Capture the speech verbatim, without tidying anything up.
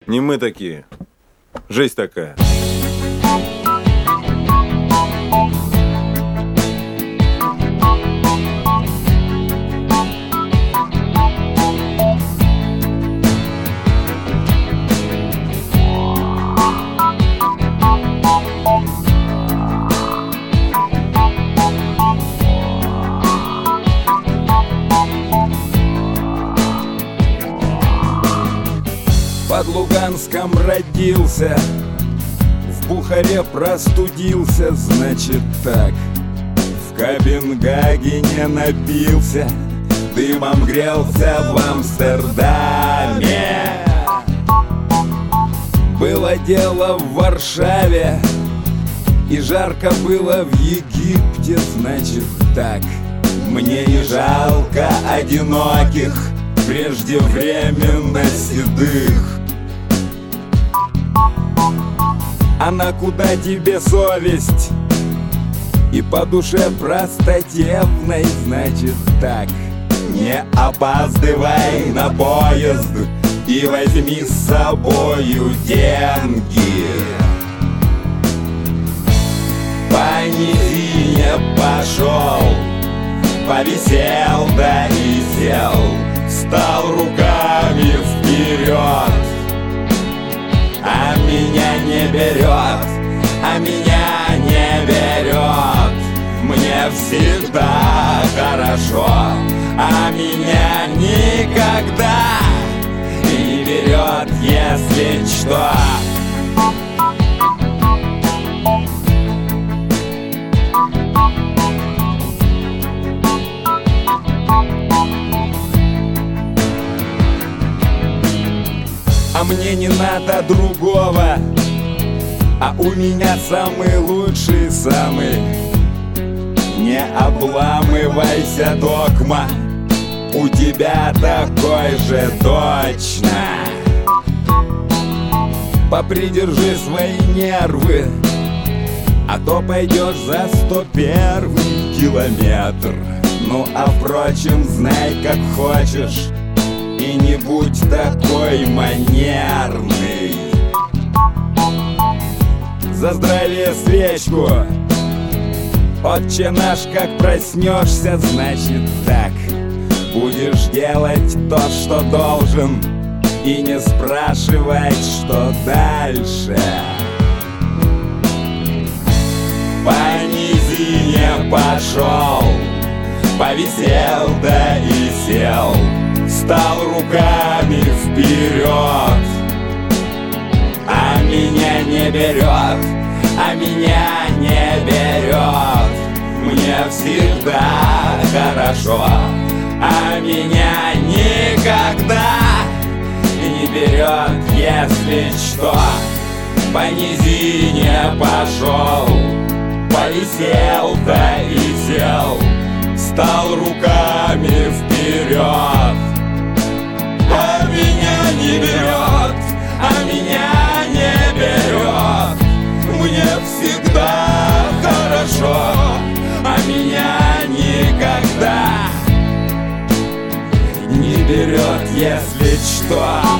Не мы такие. Жизнь такая. Под Луганском родился, в Бухаре простудился, значит так. В Копенгагене напился, дымом грелся в Амстердаме. Было дело в Варшаве, и жарко было в Египте, значит так. Мне не жалко одиноких, преждевременно седых. А на куда тебе совесть? И по душе простодевной, значит так. Не опаздывай на поезд и возьми с собою деньги. По низине пошел, повисел да и сел, стал руками вперед. А меня не берет, а меня не берет. Мне всегда хорошо, а меня никогда не берет, если что. А мне не надо другого, а у меня самый лучший, самый. Не обламывайся, догма, у тебя такой же точно. Попридержи свои нервы, а то пойдешь за сто первый километр. Ну а впрочем, знай как хочешь, и не будь такой манерный. За здравие свечку, отче наш, как проснешься, значит так. Будешь делать то, что должен, и не спрашивать, что дальше. По низине пошел, повисел да и сел, стал руками вперед. А меня не берет, а меня не берет. Мне всегда хорошо, а меня никогда не берет, если что. По низине пошел, повисел да и сел, стал руками вперед. А меня не берет, а меня не берет. Мне всегда хорошо, а меня никогда не берет, если что.